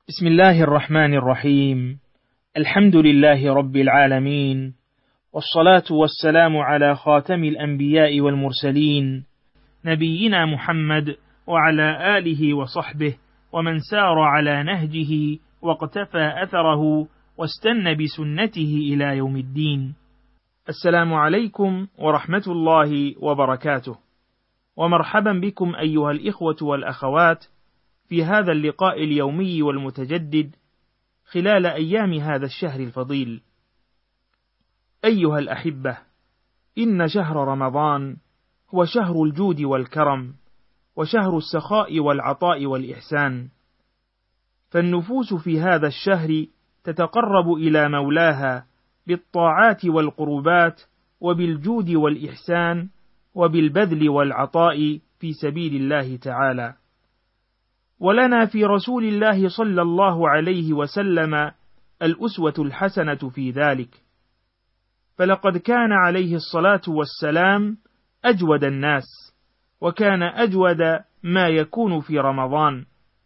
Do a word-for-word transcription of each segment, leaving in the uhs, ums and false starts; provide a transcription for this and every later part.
بسم الله الرحمن الرحيم. الحمد لله رب العالمين، والصلاة والسلام على خاتم الأنبياء والمرسلين نبينا محمد وعلى آله وصحبه ومن سار على نهجه واقتفى أثره واستنى بسنته إلى يوم الدين. السلام عليكم ورحمة الله وبركاته، ومرحبا بكم أيها الإخوة والأخوات في هذا اللقاء اليومي والمتجدد خلال أيام هذا الشهر الفضيل. أيها الأحبة، إن شهر رمضان هو شهر الجود والكرم، وشهر السخاء والعطاء والإحسان، فالنفوس في هذا الشهر تتقرب إلى مولاها بالطاعات والقربات وبالجود والإحسان وبالبذل والعطاء في سبيل الله تعالى. ولنا في رسول الله صلى الله عليه وسلم الأسوة الحسنة في ذلك، فلقد كان عليه الصلاة والسلام أجود الناس، وكان أجود ما يكون في رمضان.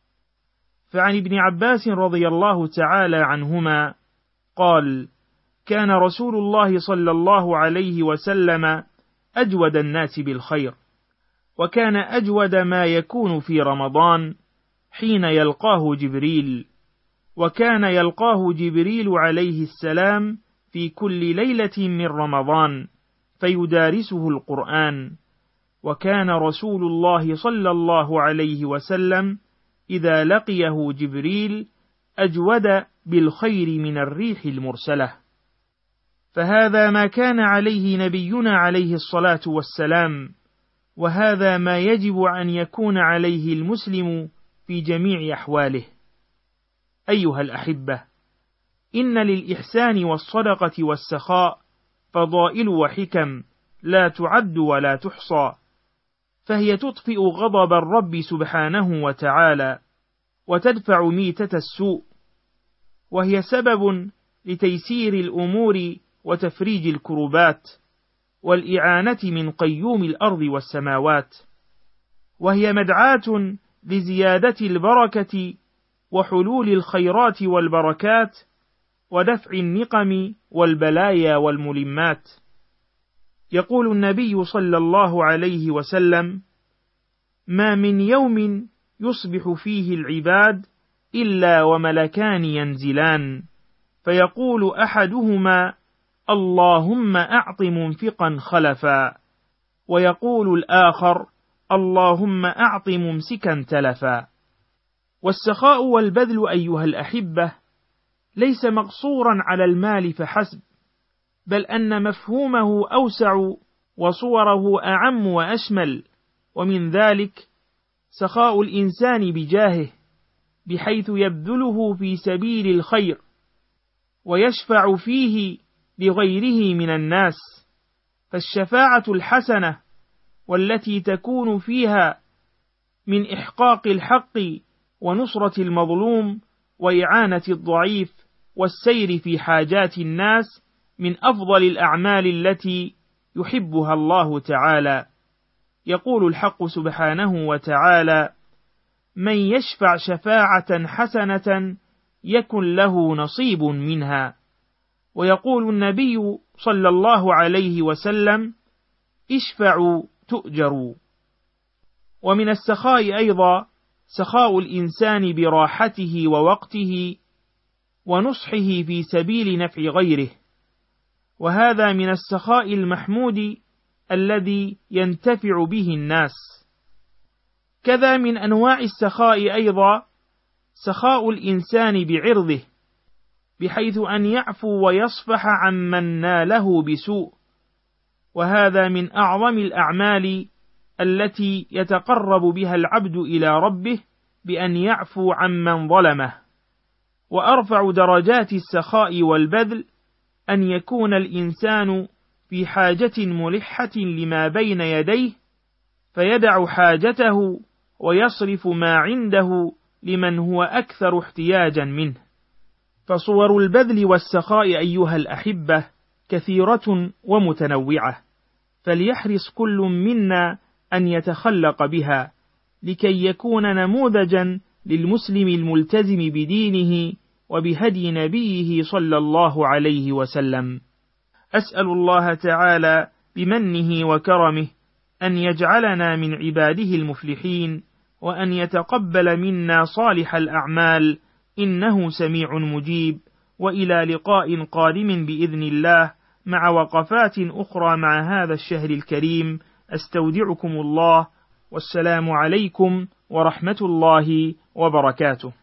فعن ابن عباس رضي الله تعالى عنهما قال: كان رسول الله صلى الله عليه وسلم أجود الناس بالخير، وكان أجود ما يكون في رمضان حين يلقاه جبريل، وكان يلقاه جبريل عليه السلام في كل ليلة من رمضان فيدارسه القرآن. وكان رسول الله صلى الله عليه وسلم إذا لقيه جبريل أجود بالخير من الريح المرسلة. فهذا ما كان عليه نبينا عليه الصلاة والسلام، وهذا ما يجب أن يكون عليه المسلم في جميع أحواله. أيها الأحبة، إن للإحسان والصدقة والسخاء فضائل وحكم لا تعد ولا تحصى، فهي تطفئ غضب الرب سبحانه وتعالى، وتدفع ميتة السوء، وهي سبب لتيسير الأمور وتفريج الكربات والإعانة من قيوم الأرض والسماوات، وهي مدعاة لزيادة البركة وحلول الخيرات والبركات ودفع النقم والبلايا والملمات. يقول النبي صلى الله عليه وسلم: ما من يوم يصبح فيه العباد إلا وملكان ينزلان، فيقول أحدهما: اللهم أعط منفقا خلفا، ويقول الآخر: اللهم أعط ممسكا تلفا. والسخاء والبذل أيها الأحبة ليس مقصورا على المال فحسب، بل أن مفهومه أوسع وصوره أعم وأشمل، ومن ذلك سخاء الإنسان بجاهه، بحيث يبذله في سبيل الخير ويشفع فيه لغيره من الناس. فالشفاعة الحسنة والتي تكون فيها من إحقاق الحق ونصرة المظلوم وإعانة الضعيف والسير في حاجات الناس من أفضل الأعمال التي يحبها الله تعالى. يقول الحق سبحانه وتعالى: من يشفع شفاعة حسنة يكن له نصيب منها. ويقول النبي صلى الله عليه وسلم: اشفعوا تؤجروا. ومن السخاء أيضا سخاء الإنسان براحته ووقته ونصحه في سبيل نفع غيره، وهذا من السخاء المحمود الذي ينتفع به الناس. كذا من أنواع السخاء أيضا سخاء الإنسان بعرضه، بحيث أن يعفو ويصفح عمن ناله بسوء، وهذا من أعظم الأعمال التي يتقرب بها العبد إلى ربه بأن يعفو عمن ظلمه. وأرفع درجات السخاء والبذل أن يكون الإنسان في حاجة ملحة لما بين يديه، فيدع حاجته ويصرف ما عنده لمن هو أكثر احتياجا منه. فصور البذل والسخاء أيها الأحبة كثيرة ومتنوعة، فليحرص كل منا أن يتخلق بها لكي يكون نموذجا للمسلم الملتزم بدينه وبهدي نبيه صلى الله عليه وسلم. أسأل الله تعالى بمنه وكرمه أن يجعلنا من عباده المفلحين، وأن يتقبل منا صالح الأعمال، إنه سميع مجيب. وإلى لقاء قادم بإذن الله مع وقفات أخرى مع هذا الشهر الكريم، أستودعكم الله، والسلام عليكم ورحمة الله وبركاته.